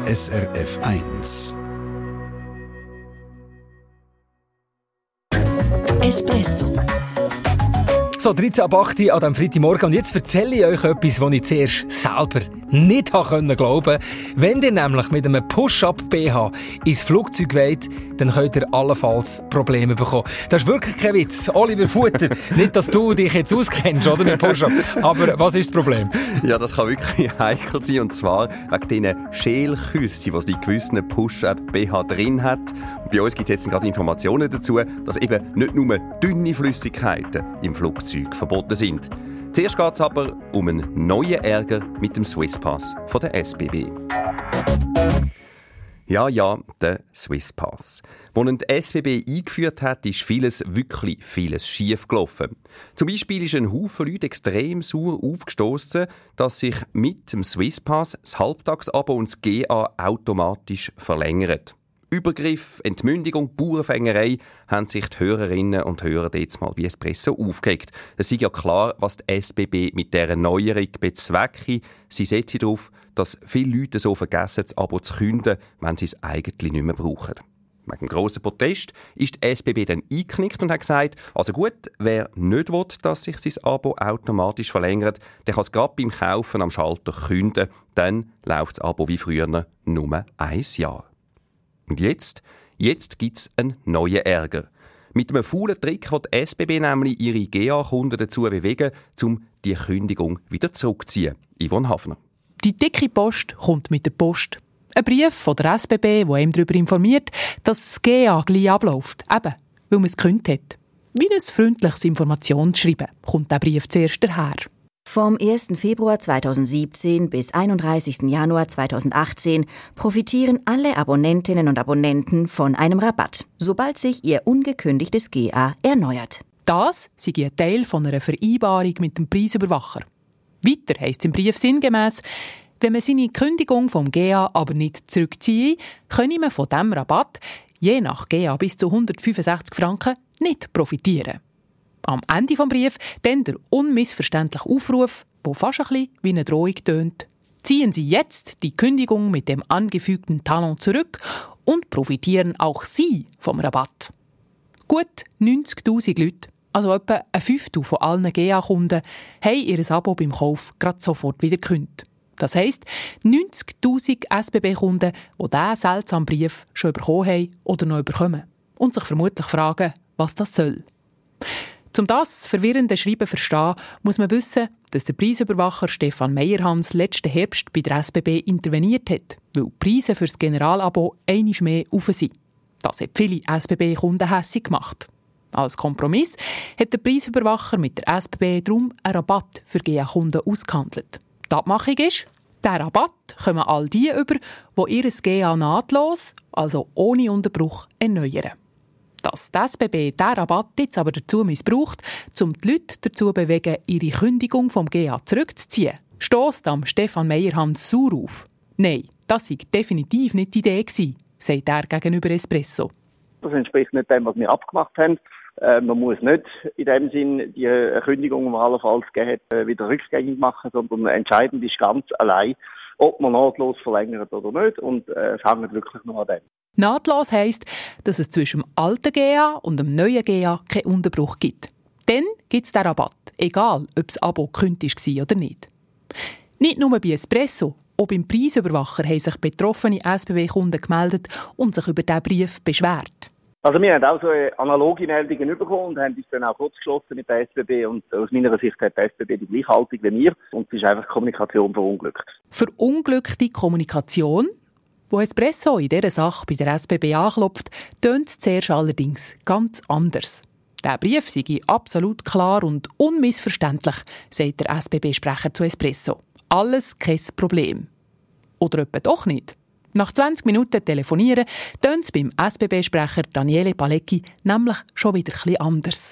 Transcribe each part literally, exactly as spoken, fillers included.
S R F eins. Espresso. So, dreizehn ab acht an diesem Freitagmorgen. Und jetzt erzähle ich euch etwas, das ich zuerst selber nicht glauben konnte. Wenn ihr nämlich mit einem Push-Up-B H ins Flugzeug wollt, dann könnt ihr allenfalls Probleme bekommen. Das ist wirklich kein Witz. Oliver Futter, nicht, dass du dich jetzt auskennst, oder, mit Push-Up. Aber was ist das Problem? Ja, das kann wirklich heikel sein. Und zwar wegen diesen Schälküssen, die es in gewissen Push-Up-B H drin hat. Und bei uns gibt es jetzt gerade Informationen dazu, dass eben nicht nur dünne Flüssigkeiten im Flugzeug verboten sind. Zuerst geht es aber um einen neuen Ärger mit dem Swisspass von der S B B. Ja, ja, der Swisspass. Als ihn die S B B eingeführt hat, ist vieles, wirklich vieles schief gelaufen. Zum Beispiel ist ein Haufen Leute extrem sauer aufgestossen, dass sich mit dem Swisspass das Halbtagsabo und das G A automatisch verlängern. Übergriff, Entmündigung, Bauernfängerei haben sich die Hörerinnen und Hörer jetzt mal bei Espresso aufgeregt. Es ist ja klar, was die S B B mit dieser Neuerung bezwecke. Sie setzt darauf, dass viele Leute so vergessen, das Abo zu künden, wenn sie es eigentlich nicht mehr brauchen. Wegen dem grossen Protest ist die S B B dann eingeknickt und hat gesagt, also gut, wer nicht will, dass sich sein Abo automatisch verlängert, der kann es gerade beim Kaufen am Schalter künden. Dann läuft das Abo wie früher nur ein Jahr. Und jetzt? Jetzt gibt es einen neuen Ärger. Mit einem faulen Trick will die S B B nämlich ihre G A-Kunden dazu bewegen, um die Kündigung wieder zurückzuziehen. Yvonne Hafner. Die dicke Post kommt mit der Post. Ein Brief von der S B B, der ihm darüber informiert, dass das G A gleich abläuft. Eben, weil man es gekündigt hat. Wie ein freundliches Informationsschreiben kommt der Brief zuerst daher. Vom ersten Februar zweitausendsiebzehn bis einunddreißigsten Januar zweitausendachtzehn profitieren alle Abonnentinnen und Abonnenten von einem Rabatt, sobald sich ihr ungekündigtes G A erneuert. Das sei ein Teil von einer Vereinbarung mit dem Preisüberwacher. Weiter heisst es im Brief sinngemäss, wenn man seine Kündigung vom G A aber nicht zurückziehe, könne man von diesem Rabatt, je nach G A bis zu hundertfünfundsechzig Franken, nicht profitieren. Am Ende des Briefs dann der unmissverständliche Aufruf, der fast ein bisschen wie eine Drohung tönt. Ziehen Sie jetzt die Kündigung mit dem angefügten Talon zurück und profitieren auch Sie vom Rabatt. Gut neunzigtausend Leute, also etwa ein Fünftel von allen G A-Kunden, haben ihr Abo beim Kauf gerade sofort wieder gekündigt. Das heisst, neunzigtausend S B B-Kunden, die diesen seltsamen Brief schon bekommen haben oder noch bekommen und sich vermutlich fragen, was das soll. Um das verwirrende Schreiben zu verstehen, muss man wissen, dass der Preisüberwacher Stefan Meyerhans letzten Herbst bei der S B B interveniert hat, weil die Preise für das Generalabo einmal mehr rauf sind. Das hat viele S B B-Kunden hässig gemacht. Als Kompromiss hat der Preisüberwacher mit der S B B darum einen Rabatt für G A-Kunden ausgehandelt. Die Abmachung ist, diesen Rabatt kommen all die über, die ihr G A nahtlos, also ohne Unterbruch, erneuern. Dass die S B B diesen Rabatt jetzt aber dazu missbraucht, um die Leute dazu zu bewegen, ihre Kündigung vom G A zurückzuziehen, stösst am Stefan Meyerhans sauer auf. Nein, das war definitiv nicht die Idee gewesen, sagt er gegenüber Espresso. Das entspricht nicht dem, was wir abgemacht haben. Äh, man muss nicht in dem Sinn die Kündigung, die man allenfalls gegeben hat, wieder rückgängig machen, sondern entscheidend ist ganz allein, ob man nahtlos verlängert oder nicht. Und äh, es hängt wirklich nur an dem. Nahtlos heisst, dass es zwischen dem alten G A und dem neuen G A keinen Unterbruch gibt. Dann gibt es den Rabatt, egal ob das Abo gekündigt war oder nicht. Nicht nur bei Espresso, auch beim Preisüberwacher haben sich betroffene S B B-Kunden gemeldet und sich über diesen Brief beschwert. Also wir haben auch so eine analoge Meldungen bekommen und haben uns dann auch kurz geschlossen mit der S B B. Und aus meiner Sicht hat die S B B die gleiche Haltung wie wir. Und es ist einfach Kommunikation verunglückt. Verunglückte Kommunikation? Wo Espresso in dieser Sache bei der S B B anklopft, tönt es zuerst allerdings ganz anders. Der Brief sei absolut klar und unmissverständlich, sagt der S B B-Sprecher zu Espresso. Alles kein Problem. Oder etwa doch nicht? Nach zwanzig Minuten Telefonieren tönt es beim S B B-Sprecher Daniele Palecki nämlich schon wieder etwas anders.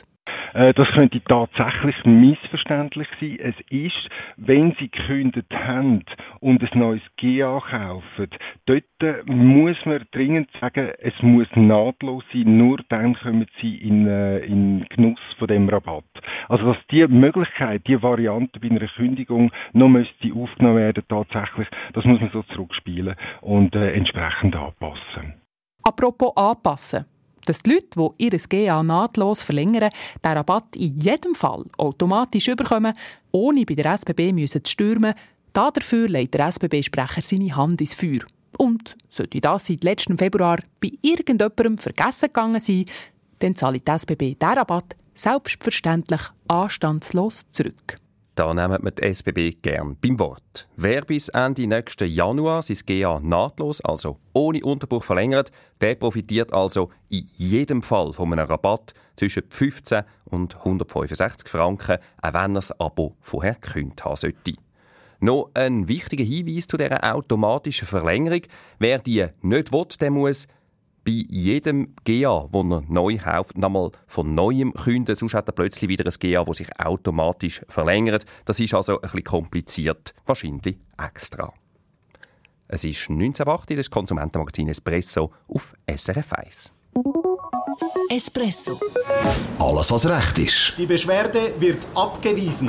Äh, das könnte tatsächlich missverständlich sein. Es ist, wenn Sie gekündigt haben und ein neues G A kaufen, dort muss man dringend sagen, es muss nahtlos sein, nur dann kommen Sie in, äh, in Genuss von dem Rabatt. Also dass die Möglichkeit, die Variante bei einer Kündigung noch müsste aufgenommen werden, tatsächlich, das muss man so zurückspielen und äh, entsprechend anpassen. Apropos anpassen. Dass die Leute, die ihr G A nahtlos verlängern, den Rabatt in jedem Fall automatisch überkommen, ohne bei der S B B müssen zu stürmen, dafür legt der S B B-Sprecher seine Hand ins Feuer. Und sollte das seit letztem Februar bei irgendjemandem vergessen gegangen sein, dann zahlt die S B B diesen Rabatt selbstverständlich anstandslos zurück. Da nehmen wir die S B B gern beim Wort. Wer bis Ende nächsten Januar sein G A nahtlos, also ohne Unterbruch verlängert, der profitiert also in jedem Fall von einem Rabatt zwischen fünfzehn und hundertfünfundsechzig Franken, auch wenn er das Abo vorher gekündigt haben sollte. Noch ein wichtiger Hinweis zu dieser automatischen Verlängerung. Wer die nicht will, der muss bei jedem G A, das er neu kauft, nochmal von Neuem künden. Sonst hat er plötzlich wieder ein G A, das sich automatisch verlängert. Das ist also ein bisschen kompliziert, wahrscheinlich extra. Es ist neunzehn Uhr achtzig, das Konsumentenmagazin Espresso auf S R F eins. Espresso. Alles, was recht ist. Die Beschwerde wird abgewiesen.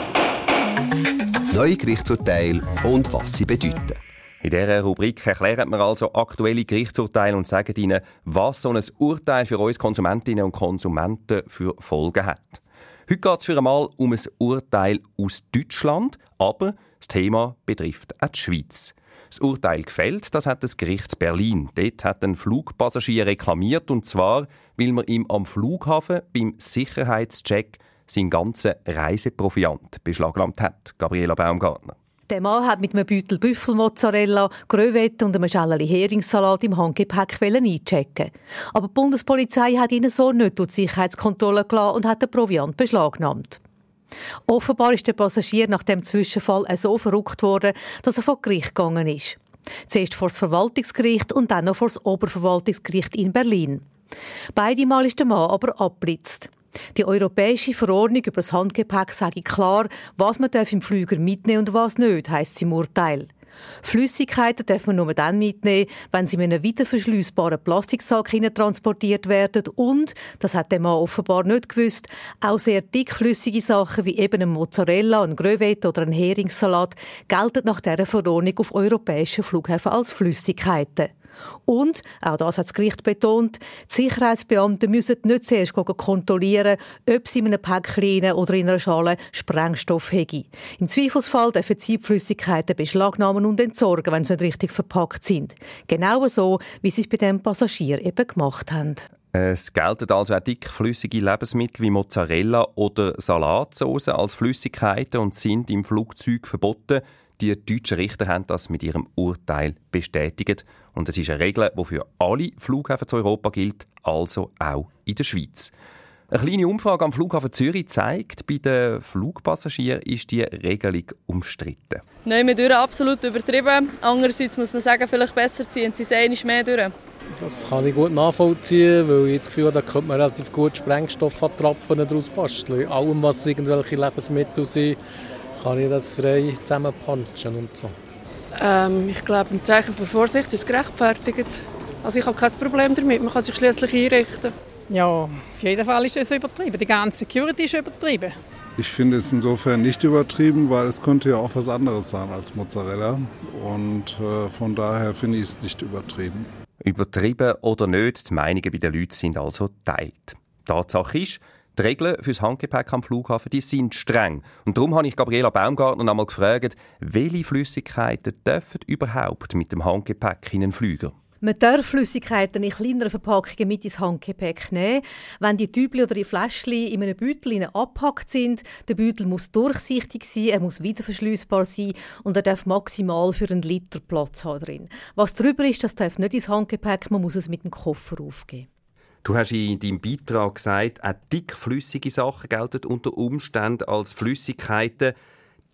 Neue Gerichtsurteile und was sie bedeuten. In dieser Rubrik erklären wir also aktuelle Gerichtsurteile und sagen Ihnen, was so ein Urteil für uns Konsumentinnen und Konsumenten für Folgen hat. Heute geht es für einmal um ein Urteil aus Deutschland, aber das Thema betrifft auch die Schweiz. Das Urteil gefällt, das hat das Gericht Berlin. Dort hat ein Flugpassagier reklamiert, und zwar, weil man ihm am Flughafen beim Sicherheitscheck seinen ganzen Reiseproviant beschlagnahmt hat. Gabriela Baumgartner. Der Mann hat mit einem Beutel Büffelmozzarella, Gröwette und einem Schäleli Heringssalat im Handgepäck einchecken. Aber die Bundespolizei hat ihn so nicht durch die Sicherheitskontrolle gelassen und hat den Proviant beschlagnahmt. Offenbar ist der Passagier nach dem Zwischenfall so verrückt worden, dass er vor Gericht gegangen ist. Zuerst vor das Verwaltungsgericht und dann noch vor das Oberverwaltungsgericht in Berlin. Beide Mal ist der Mann aber abgeblitzt. Die europäische Verordnung über das Handgepäck sagt klar, was man im Flüger mitnehmen und was nicht, heisst es im Urteil. Flüssigkeiten darf man nur dann mitnehmen, wenn sie in einem weiterverschliessbaren Plastiksack transportiert werden und, das hat der Mann offenbar nicht gewusst, auch sehr dickflüssige Sachen wie eben ein Mozzarella, ein Gröwette oder ein Heringssalat gelten nach dieser Verordnung auf europäischen Flughäfen als Flüssigkeiten. Und, auch das hat das Gericht betont, die Sicherheitsbeamten müssen nicht zuerst kontrollieren, ob sie in einem Päckchen oder in einer Schale Sprengstoff haben. Im Zweifelsfall dürfen sie Flüssigkeiten beschlagnahmen und entsorgen, wenn sie nicht richtig verpackt sind. Genau so, wie sie es bei dem Passagier eben gemacht haben. Es gelten also auch dickflüssige Lebensmittel wie Mozzarella oder Salatsauce als Flüssigkeiten und sind im Flugzeug verboten. Die deutschen Richter haben das mit ihrem Urteil bestätigt. Und es ist eine Regel, die für alle Flughäfen zu Europa gilt, also auch in der Schweiz. Eine kleine Umfrage am Flughafen Zürich zeigt, bei den Flugpassagieren ist die Regelung umstritten. Nein, wir durch absolut übertrieben. Andererseits muss man sagen, vielleicht besser ziehen sie es einmal mehr durch. Das kann ich gut nachvollziehen, weil ich das Gefühl habe, da könnte man relativ gut Sprengstoffattrappen daraus basteln. In allem, was irgendwelche Lebensmittel sind, kann ich das frei zusammenpanschen und so. Ähm, ich glaube, ein Zeichen von Vorsicht ist gerechtfertigt. Also ich habe kein Problem damit, man kann sich schließlich einrichten. Ja, auf jeden Fall ist es übertrieben. Die ganze Security ist übertrieben. Ich finde es insofern nicht übertrieben, weil es könnte ja auch was anderes sein als Mozzarella. Und äh, von daher finde ich es nicht übertrieben. Übertrieben oder nicht, die Meinungen bei den Leuten sind also geteilt. Tatsache ist, die Regeln für das Handgepäck am Flughafen die sind streng. Und darum habe ich Gabriela Baumgartner einmal gefragt, welche Flüssigkeiten dürfen überhaupt mit dem Handgepäck in einen Flüger? Man darf Flüssigkeiten in kleineren Verpackungen mit ins Handgepäck nehmen. Wenn die Tübli oder die Fläschchen in einem Beutel abgepackt sind, der Beutel muss durchsichtig sein, er muss wiederverschliessbar sein und er darf maximal für einen Liter Platz haben drin. Was drüber ist, das darf nicht ins Handgepäck, man muss es mit dem Koffer aufgeben. Du hast in deinem Beitrag gesagt, auch dickflüssige Sachen gelten unter Umständen als Flüssigkeiten.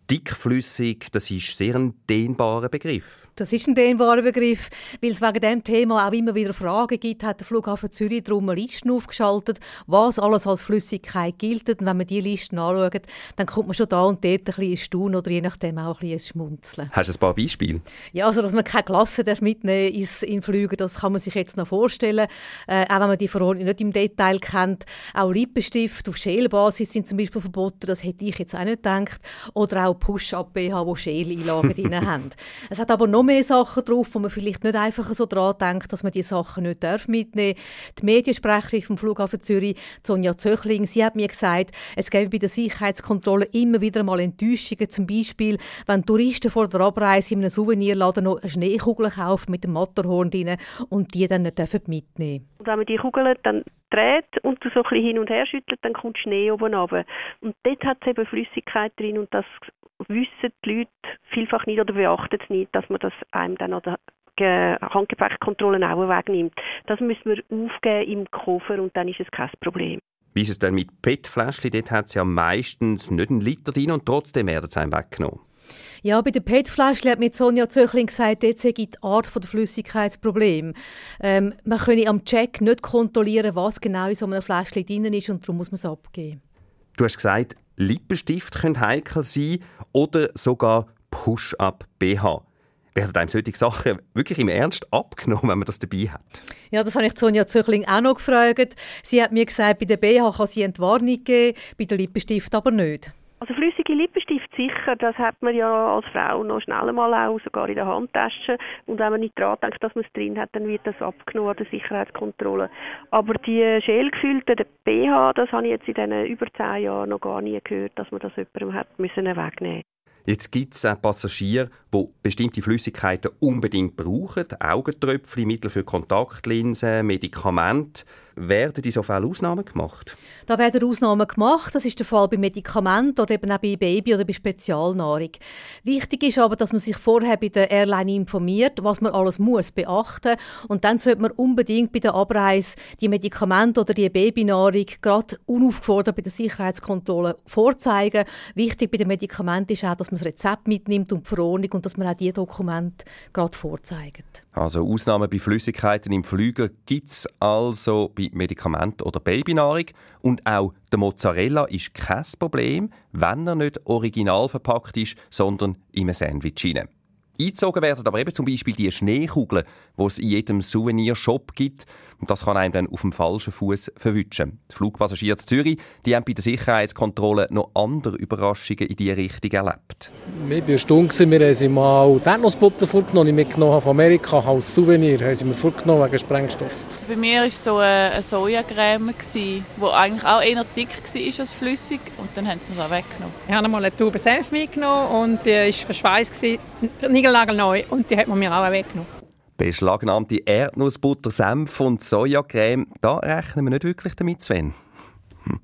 Dickflüssig, das ist sehr ein dehnbarer Begriff. Das ist ein dehnbarer Begriff, weil es wegen diesem Thema auch immer wieder Fragen gibt, hat der Flughafen Zürich darum eine Liste aufgeschaltet, was alles als Flüssigkeit gilt. Und wenn man diese Listen anschaut, dann kommt man schon da und dort ein bisschen ins Staunen oder je nachdem auch ein bisschen ins Schmunzeln. Hast du ein paar Beispiele? Ja, also dass man keine Glasse mitnehmen darf in Flügen, das kann man sich jetzt noch vorstellen. Äh, auch wenn man die Verordnung nicht im Detail kennt. Auch Lippenstift auf Schälbasis sind zum Beispiel verboten, das hätte ich jetzt auch nicht gedacht. Oder auch Push-Up-B H, die Schäleinlagen drin haben. Es hat aber noch mehr Sachen drauf, wo man vielleicht nicht einfach so daran denkt, dass man diese Sachen nicht mitnehmen darf. Die Mediensprecherin vom Flughafen Zürich, Sonja Zöchling, sie hat mir gesagt, es gäbe bei der Sicherheitskontrolle immer wieder mal Enttäuschungen. Zum Beispiel, wenn Touristen vor der Abreise in einem Souvenirladen noch eine Schneekugel kaufen mit dem Matterhorn drin und die dann nicht mitnehmen dürfen. Wenn man die Kugel dann dreht und so ein bisschen hin und her schüttelt, dann kommt Schnee oben runter. Und dort hat es eben Flüssigkeit drin und das wissen die Leute vielfach nicht oder beachten es nicht, dass man das einem dann an der Handgepäckkontrolle auch wegnimmt. Das müssen wir aufgeben im Koffer und dann ist es kein Problem. Wie ist es denn mit P E T-Fläschchen? Dort hat es ja meistens nicht einen Liter drin und trotzdem werden sie einem weggenommen. Ja, bei den P E T-Fläschchen hat mir Sonja Zöchling gesagt, dort sei die Art der Flüssigkeitsproblem. Ähm, man könne am Check nicht kontrollieren, was genau in so einem Fläschchen drin ist und darum muss man es abgeben. Du hast gesagt, Lippenstift können heikel sein oder sogar Push-Up-B H. Werden einem solche Sachen wirklich im Ernst abgenommen, wenn man das dabei hat? Ja, das habe ich Sonja Zöchling auch noch gefragt. Sie hat mir gesagt, bei der B H kann sie Entwarnung geben, bei den Lippenstift aber nicht. Also flüssige Lippenstift sicher, das hat man ja als Frau noch schnell mal auch, sogar in der Handtasche. Und wenn man nicht daran denkt, dass man es drin hat, dann wird das abgenommen an der Sicherheitskontrolle. Aber die gelgefüllten, der B H, das habe ich jetzt in diesen über zehn Jahren noch gar nie gehört, dass man das jemandem hat müssen wegnehmen. Jetzt gibt es auch Passagiere, die bestimmte Flüssigkeiten unbedingt brauchen. Augentröpfchen, Mittel für Kontaktlinsen, Medikamente. Werden in so Fällen Ausnahmen gemacht? Da werden Ausnahmen gemacht. Das ist der Fall bei Medikamenten oder eben auch bei Baby- oder bei Spezialnahrung. Wichtig ist aber, dass man sich vorher bei der Airline informiert, was man alles muss beachten muss. Und dann sollte man unbedingt bei der Abreise die Medikamente oder die Babynahrung gerade unaufgefordert bei der Sicherheitskontrolle vorzeigen. Wichtig bei den Medikamenten ist auch, dass man das Rezept mitnimmt und die Verordnung und dass man auch diese Dokumente gerade vorzeigt. Also Ausnahmen bei Flüssigkeiten im Flüger gibt es also bei Medikamenten oder Babynahrung. Und auch der Mozzarella ist kein Problem, wenn er nicht original verpackt ist, sondern in einem Sandwich hinein. Eingezogen werden aber eben zum Beispiel die Schneekugeln, die es in jedem Souvenirshop gibt. Und das kann einem dann auf dem falschen Fuß verwischen. Die Flugpassagiere in Zürich die haben bei der Sicherheitskontrolle noch andere Überraschungen in diese Richtung erlebt. Wir waren stumm, wir haben sie mal die Erdnussbutter vorgenommen, die ich mitgenommen von Amerika als Souvenir, haben sie mir vorgenommen wegen Sprengstoff. Also bei mir war es so eine Sojacreme, die eigentlich auch eher dick war als flüssig und dann haben sie es auch weggenommen. Ich habe einmal eine Tube Senf mitgenommen und die war verschweißt, niegelnagelneu und die hat man mir auch weggenommen. Beschlagnahmte Erdnussbutter, Senf und Sojacreme, da rechnen wir nicht wirklich damit, Sven. Hm.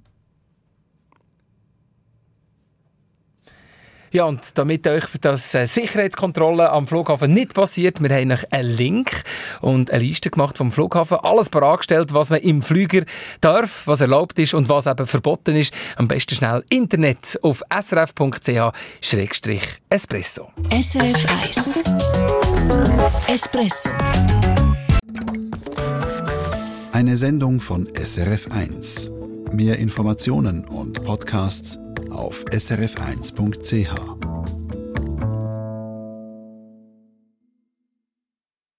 Ja, und damit euch das äh, Sicherheitskontrolle am Flughafen nicht passiert, wir haben euch einen Link und eine Liste gemacht vom Flughafen. Alles bereitgestellt, was man im Flüger darf, was erlaubt ist und was eben verboten ist. Am besten schnell Internet auf s r f punkt c h schrägstrich espresso. S R F eins Espresso. Eine Sendung von S R F eins. Mehr Informationen und Podcasts auf s r f eins punkt c h.